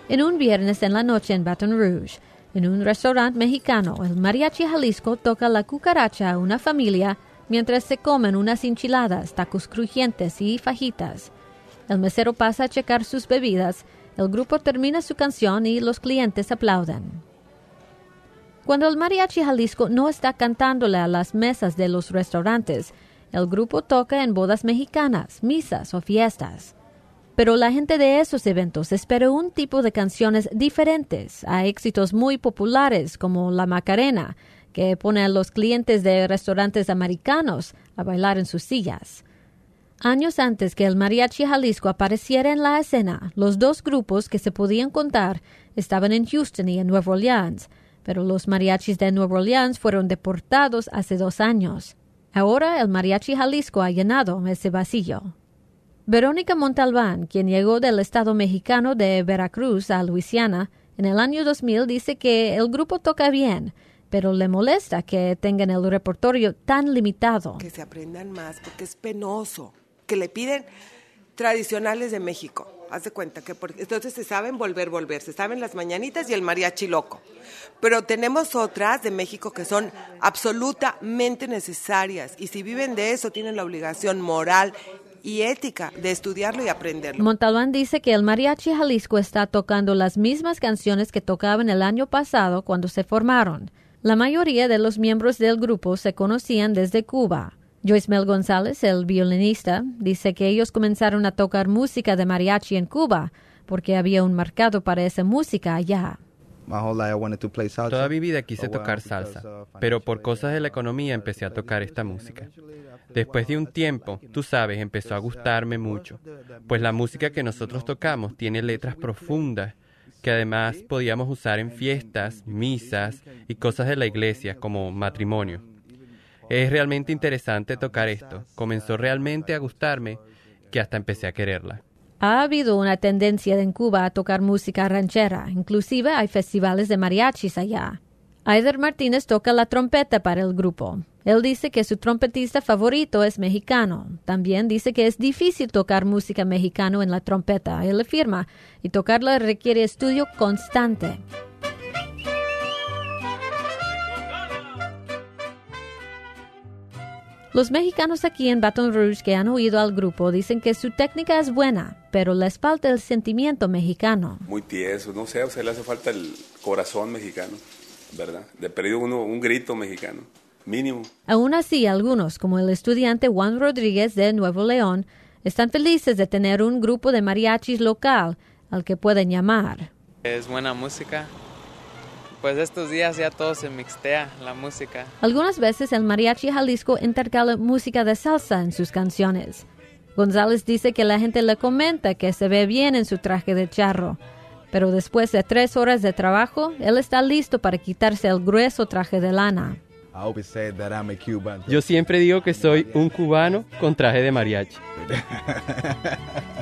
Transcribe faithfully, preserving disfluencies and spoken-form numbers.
En un viernes en la noche en Baton Rouge, en un restaurante mexicano, el Mariachi Jalisco toca la cucaracha a una familia mientras se comen unas enchiladas, tacos crujientes y fajitas. El mesero pasa a checar sus bebidas, el grupo termina su canción y los clientes aplauden. Cuando el Mariachi Jalisco no está cantándole a las mesas de los restaurantes, el grupo toca en bodas mexicanas, misas o fiestas. Pero la gente de esos eventos espera un tipo de canciones diferentes a éxitos muy populares como La Macarena, que pone a los clientes de restaurantes americanos a bailar en sus sillas. Años antes que el Mariachi Jalisco apareciera en la escena, los dos grupos que se podían contar estaban en Houston y en Nueva Orleans, pero los mariachis de Nueva Orleans fueron deportados hace dos años. Ahora el Mariachi Jalisco ha llenado ese vacío. Verónica Montalbán, quien llegó del estado mexicano de Veracruz a Luisiana en el año dos mil, dice que el grupo toca bien, pero le molesta que tengan el repertorio tan limitado. Que se aprendan más, porque es penoso, que le piden tradicionales de México. Haz de cuenta que por, entonces se saben volver, volver, se saben las mañanitas y el mariachi loco. Pero tenemos otras de México que son absolutamente necesarias y si viven de eso tienen la obligación moral y ética de estudiarlo y aprenderlo. Montalbán dice que el Mariachi Jalisco está tocando las mismas canciones que tocaban el año pasado cuando se formaron. La mayoría de los miembros del grupo se conocían desde Cuba. Joyce Mel González, el violinista, dice que ellos comenzaron a tocar música de mariachi en Cuba porque había un mercado para esa música allá. Toda mi vida quise tocar salsa, pero por cosas de la economía empecé a tocar esta música. Después de un tiempo, tú sabes, empezó a gustarme mucho, pues la música que nosotros tocamos tiene letras profundas que además podíamos usar en fiestas, misas y cosas de la iglesia como matrimonio. Es realmente interesante tocar esto. Comenzó realmente a gustarme que hasta empecé a quererla. Ha habido una tendencia en Cuba a tocar música ranchera. Inclusive hay festivales de mariachis allá. Aider Martínez toca la trompeta para el grupo. Él dice que su trompetista favorito es mexicano. También dice que es difícil tocar música mexicana en la trompeta. Él afirma, y tocarla requiere estudio constante. Los mexicanos aquí en Baton Rouge que han oído al grupo dicen que su técnica es buena, pero les falta el sentimiento mexicano. Muy tieso, no sé, o sea, le hace falta el corazón mexicano, ¿verdad? De perdido uno, un grito mexicano, mínimo. Aún así, algunos, como el estudiante Juan Rodríguez de Nuevo León, están felices de tener un grupo de mariachis local al que pueden llamar. Es buena música. Pues estos días ya todo se mixtea la música. Algunas veces el Mariachi Jalisco intercala música de salsa en sus canciones. González dice que la gente le comenta que se ve bien en su traje de charro, pero después de tres horas de trabajo, él está listo para quitarse el grueso traje de lana. Yo siempre digo que soy un cubano con traje de mariachi.